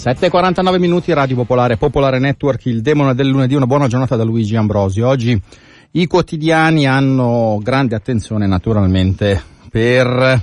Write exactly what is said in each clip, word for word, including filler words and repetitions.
sette e quarantanove minuti, Radio Popolare, Popolare Network, il demone del lunedì. Una buona giornata da Luigi Ambrosio. Oggi i quotidiani hanno grande attenzione naturalmente per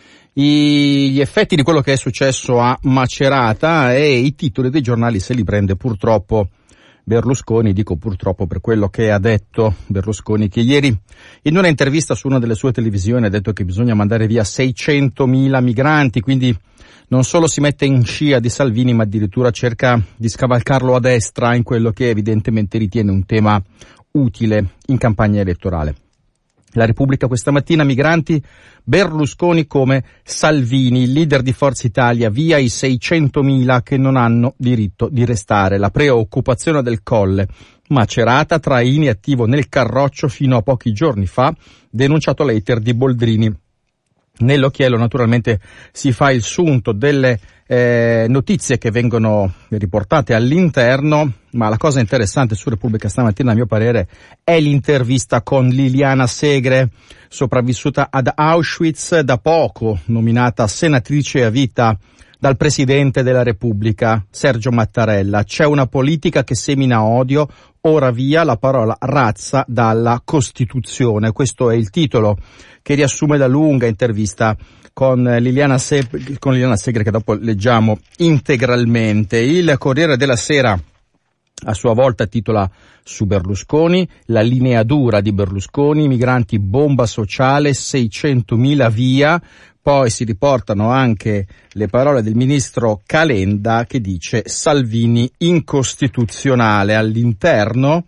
i, gli effetti di quello che è successo a Macerata, e i titoli dei giornali se li prende purtroppo Berlusconi. Dico purtroppo per quello che ha detto Berlusconi, che ieri in una intervista su una delle sue televisioni ha detto che bisogna mandare via seicentomila migranti, quindi non solo si mette in scia di Salvini, ma addirittura cerca di scavalcarlo a destra in quello che evidentemente ritiene un tema utile in campagna elettorale. La Repubblica questa mattina: migranti, Berlusconi come Salvini, il leader di Forza Italia, via i seicentomila che non hanno diritto di restare. La preoccupazione del Colle, Macerata, traini attivo nel Carroccio fino a pochi giorni fa, denunciato l'hater di Boldrini. Nell'occhiello naturalmente si fa il sunto delle eh, notizie che vengono riportate all'interno, ma la cosa interessante su Repubblica stamattina, a mio parere, è l'intervista con Liliana Segre, sopravvissuta ad Auschwitz, da poco nominata senatrice a vita dal Presidente della Repubblica, Sergio Mattarella. C'è una politica che semina odio, ora via la parola razza dalla Costituzione. Questo è il titolo che riassume la lunga intervista con Liliana, Se- con Liliana Segre, che dopo leggiamo integralmente. Il Corriere della Sera a sua volta titola su Berlusconi: la linea dura di Berlusconi, migranti bomba sociale, seicentomila via. Poi si riportano anche le parole del ministro Calenda, che dice Salvini incostituzionale. All'interno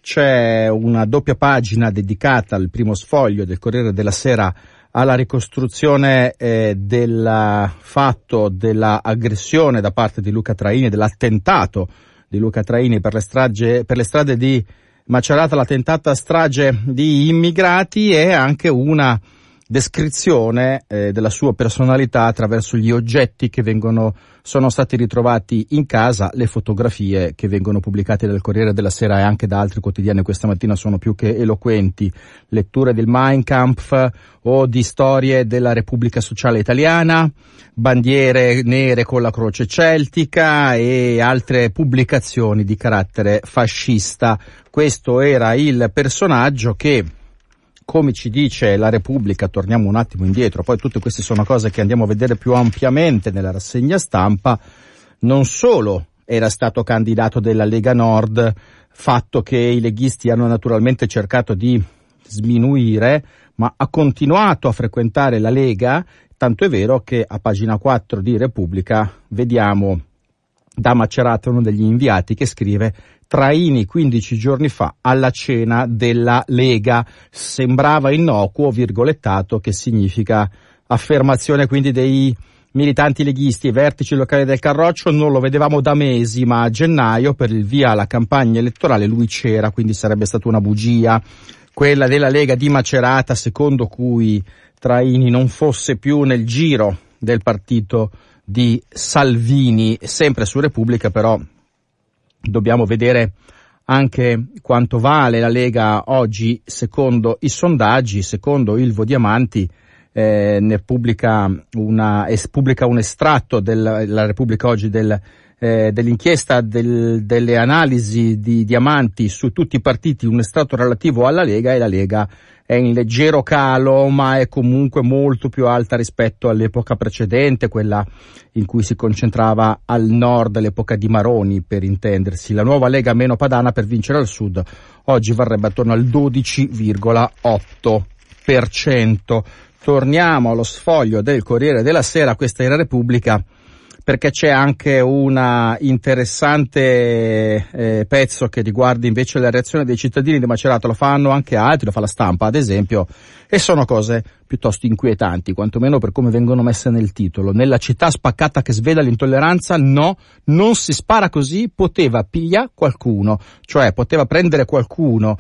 c'è una doppia pagina dedicata al primo sfoglio del Corriere della Sera alla ricostruzione eh, del fatto della aggressione da parte di Luca Traini, dell'attentato di Luca Traini per le strage, per le strade di Macerata, la tentata strage di immigrati, e anche una descrizione eh, della sua personalità attraverso gli oggetti che vengono sono stati ritrovati in casa. Le fotografie che vengono pubblicate dal Corriere della Sera e anche da altri quotidiani questa mattina sono più che eloquenti. Letture del Mein Kampf o di storie della Repubblica Sociale Italiana, bandiere nere con la croce celtica e altre pubblicazioni di carattere fascista. Questo era il personaggio che, come ci dice la Repubblica, torniamo un attimo indietro, poi tutte queste sono cose che andiamo a vedere più ampiamente nella rassegna stampa, non solo era stato candidato della Lega Nord, fatto che i leghisti hanno naturalmente cercato di sminuire, ma ha continuato a frequentare la Lega, tanto è vero che a pagina quattro di Repubblica vediamo da Macerata uno degli inviati che scrive: Traini quindici giorni fa alla cena della Lega. Sembrava innocuo, virgolettato, che significa affermazione quindi dei militanti leghisti. Vertici locali del Carroccio non lo vedevamo da mesi, ma a gennaio per il via alla campagna elettorale lui c'era, quindi sarebbe stata una bugia quella della Lega di Macerata, secondo cui Traini non fosse più nel giro del partito di Salvini. Sempre su Repubblica però dobbiamo vedere anche quanto vale la Lega oggi secondo i sondaggi. Secondo Ilvo Diamanti eh, ne pubblica una es, pubblica un estratto della Repubblica oggi del, eh, dell'inchiesta del, delle analisi di Diamanti su tutti i partiti, un estratto relativo alla Lega, e la Lega è in leggero calo, ma è comunque molto più alta rispetto all'epoca precedente, quella in cui si concentrava al nord, l'epoca di Maroni per intendersi. La nuova Lega meno padana per vincere al sud oggi varrebbe attorno al dodici virgola otto per cento. Torniamo allo sfoglio del Corriere della Sera, questa era Repubblica, perché c'è anche una interessante eh, pezzo che riguarda invece la reazione dei cittadini di Macerata. Lo fanno anche altri, lo fa la Stampa ad esempio, e sono cose piuttosto inquietanti, quantomeno per come vengono messe nel titolo. Nella città spaccata che svela l'intolleranza, no, non si spara così, poteva pigliare qualcuno, cioè poteva prendere qualcuno,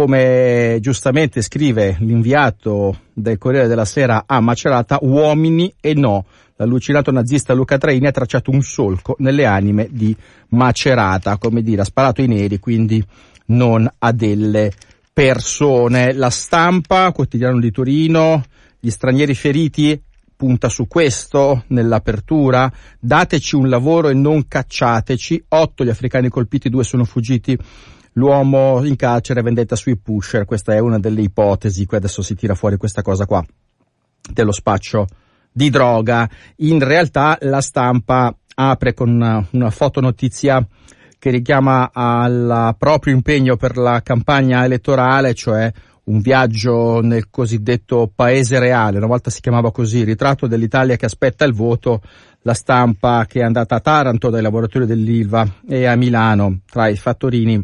come giustamente scrive l'inviato del Corriere della Sera a Macerata, uomini e no. L'allucinato nazista Luca Traini ha tracciato un solco nelle anime di Macerata, come dire, ha sparato ai neri, quindi non a delle persone. La Stampa, quotidiano di Torino: gli stranieri feriti punta su questo nell'apertura, dateci un lavoro e non cacciateci, otto gli africani colpiti, due sono fuggiti, l'uomo in carcere, vendetta sui pusher, questa è una delle ipotesi, qui adesso si tira fuori questa cosa qua, dello spaccio di droga. In realtà la Stampa apre con una, una fotonotizia che richiama al proprio impegno per la campagna elettorale, cioè un viaggio nel cosiddetto paese reale, una volta si chiamava così, ritratto dell'Italia che aspetta il voto. La Stampa che è andata a Taranto dai lavoratori dell'Ilva e a Milano tra i fattorini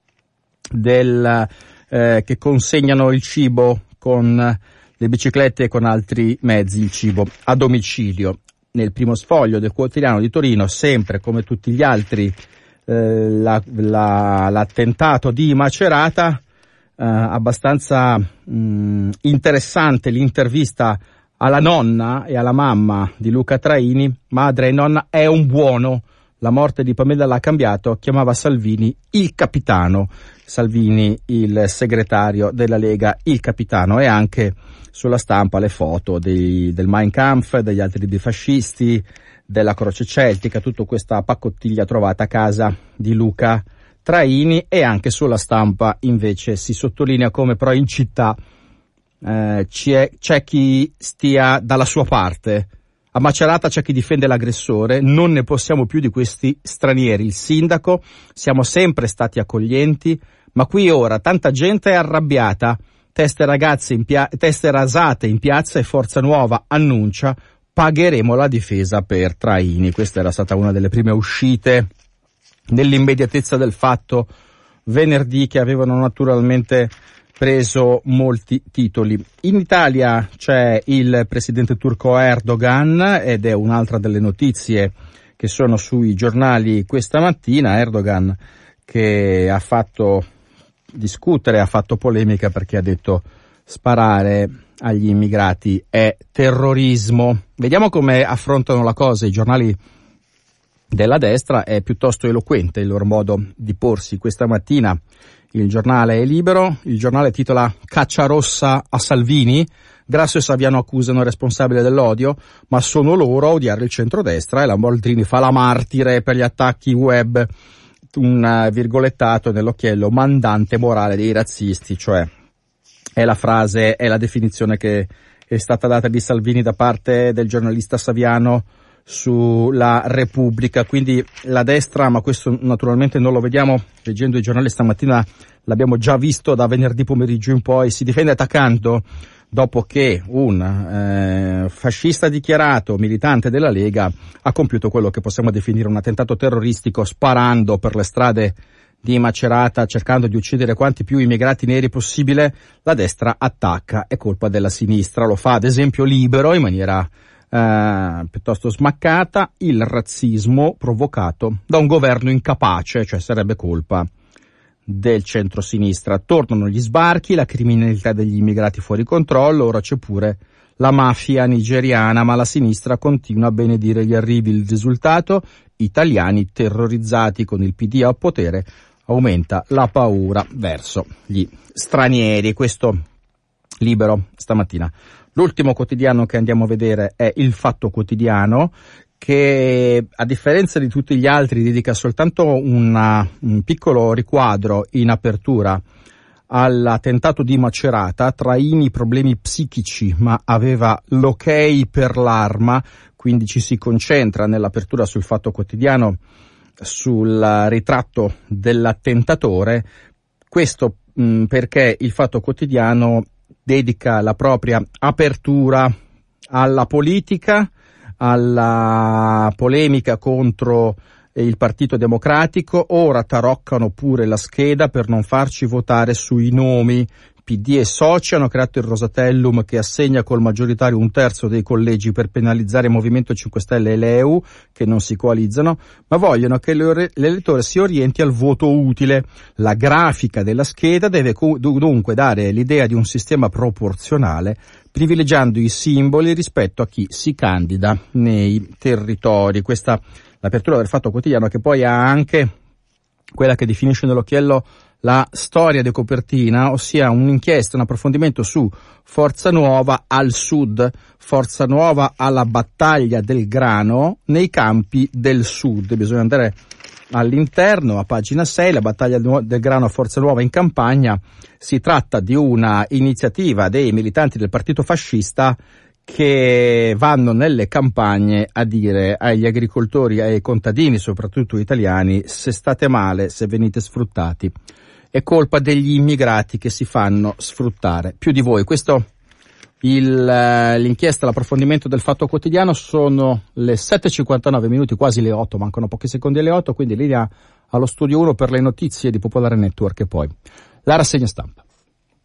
del, eh, che consegnano il cibo con le biciclette e con altri mezzi, il cibo a domicilio. Nel primo sfoglio del quotidiano di Torino, sempre come tutti gli altri, eh, la, la, l'attentato di Macerata. Uh, abbastanza mh, interessante l'intervista alla nonna e alla mamma di Luca Traini. Madre e nonna, è un buono, la morte di Pamela l'ha cambiato, chiamava Salvini il capitano, Salvini il segretario della Lega, il capitano. E anche sulla Stampa le foto dei, del Mein Kampf, degli altri libri fascisti, della Croce Celtica, tutta questa paccottiglia trovata a casa di Luca Traini. E anche sulla Stampa invece si sottolinea come però in città eh, c'è, c'è chi stia dalla sua parte. A Macerata c'è chi difende l'aggressore, non ne possiamo più di questi stranieri. Il sindaco, siamo sempre stati accoglienti, ma qui ora tanta gente è arrabbiata, teste ragazze in pia- teste rasate in piazza e Forza Nuova annuncia pagheremo la difesa per Traini. Questa era stata una delle prime uscite nell'immediatezza del fatto venerdì, che avevano naturalmente preso molti titoli. In Italia c'è il presidente turco Erdogan ed è un'altra delle notizie che sono sui giornali questa mattina. Erdogan che ha fatto discutere, ha fatto polemica perché ha detto sparare agli immigrati è terrorismo. Vediamo come affrontano la cosa i giornali della destra. È piuttosto eloquente il loro modo di porsi questa mattina. Il giornale è Libero, il giornale titola Caccia rossa a Salvini, Grasso e Saviano accusano il responsabile dell'odio, ma sono loro a odiare il centrodestra, e la Boldrini fa la martire per gli attacchi web, un virgolettato nell'occhiello, mandante morale dei razzisti, cioè è la frase, è la definizione che è stata data di Salvini da parte del giornalista Saviano sulla Repubblica. Quindi la destra, ma questo naturalmente non lo vediamo leggendo i giornali stamattina, l'abbiamo già visto da venerdì pomeriggio in poi, si difende attaccando dopo che un eh, fascista dichiarato, militante della Lega, ha compiuto quello che possiamo definire un attentato terroristico sparando per le strade di Macerata, cercando di uccidere quanti più immigrati neri possibile. La destra attacca, è colpa della sinistra, lo fa ad esempio Libero in maniera Uh, piuttosto smaccata. Il razzismo provocato da un governo incapace, cioè sarebbe colpa del centro-sinistra. Tornano gli sbarchi, la criminalità degli immigrati fuori controllo, ora c'è pure la mafia nigeriana, ma la sinistra continua a benedire gli arrivi. Il risultato? Italiani terrorizzati. Con il P D al potere aumenta la paura verso gli stranieri. Questo Libero stamattina. L'ultimo quotidiano che andiamo a vedere è Il Fatto Quotidiano, che a differenza di tutti gli altri dedica soltanto una, un piccolo riquadro in apertura all'attentato di Macerata. Traini problemi psichici, ma aveva l'ok per l'arma, quindi ci si concentra nell'apertura sul Fatto Quotidiano sul ritratto dell'attentatore. Questo mh, perché Il Fatto Quotidiano dedica la propria apertura alla politica, alla polemica contro il Partito Democratico. Ora taroccano pure la scheda per non farci votare sui nomi. P D e soci hanno creato il Rosatellum che assegna col maggioritario un terzo dei collegi per penalizzare Movimento cinque Stelle e l'E U che non si coalizzano, ma vogliono che l'elettore si orienti al voto utile. La grafica della scheda deve dunque dare l'idea di un sistema proporzionale, privilegiando i simboli rispetto a chi si candida nei territori. Questa l'apertura del Fatto Quotidiano, che poi ha anche quella che definisce nell'occhiello la storia di copertina, ossia un'inchiesta, un approfondimento su Forza Nuova al sud, Forza Nuova alla battaglia del grano nei campi del sud. Bisogna andare all'interno, a pagina sei, la battaglia del grano a Forza Nuova in campagna. Si tratta di una iniziativa dei militanti del partito fascista che vanno nelle campagne a dire agli agricoltori e ai contadini, soprattutto italiani: se state male, se venite sfruttati, è colpa degli immigrati che si fanno sfruttare più di voi. Questo il, l'inchiesta, l'approfondimento del Fatto Quotidiano. Sono le sette e cinquantanove minuti, quasi le otto, mancano pochi secondi alle otto, quindi linea allo studio uno per le notizie di Popolare Network e poi la rassegna stampa.